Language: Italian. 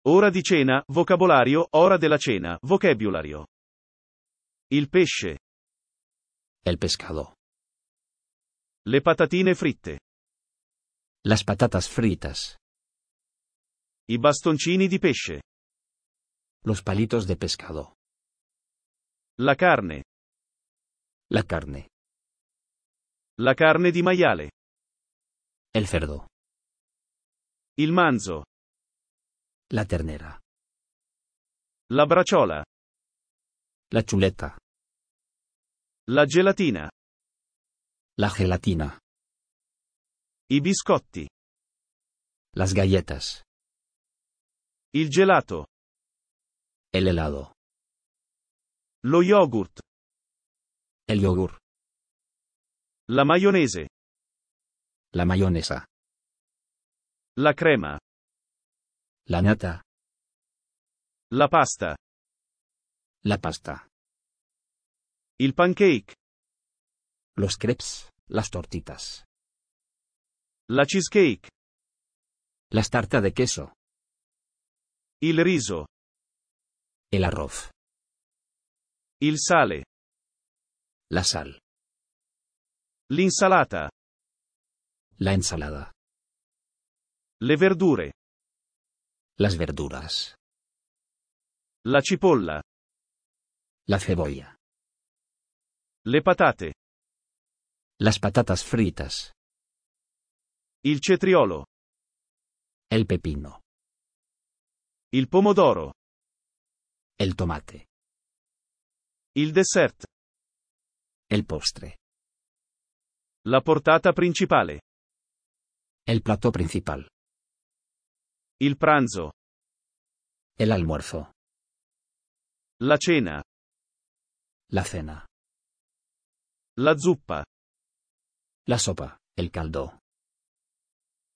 Ora di cena, vocabolario, ora della cena, vocabulario. Il pesce. El pescado. Le patatine fritte. Las patatas fritas. I bastoncini di pesce. Los palitos de pescado. La carne. La carne. La carne di maiale. El cerdo. Il manzo. La ternera. La braciola. La chuleta. La gelatina. La gelatina. I biscotti. Las galletas. Il gelato. El helado. Lo yogurt. El yogur. La maionese. La mayonesa. La crema. La nata. La pasta. La pasta. Il pancake. Los crepes. Las tortitas. La cheesecake. Las tarta de queso. Il riso. El arroz. Il sale. La sal. L'insalata. La ensalada. Le verdure. Las verduras. La cipolla. La cebolla. Le patate. Las patatas fritas. Il cetriolo. El pepino. Il pomodoro. El tomate. Il dessert. El postre. La portata principale. El plato principal. Il pranzo. El almuerzo. La cena. La cena. La zuppa. La sopa. El caldo.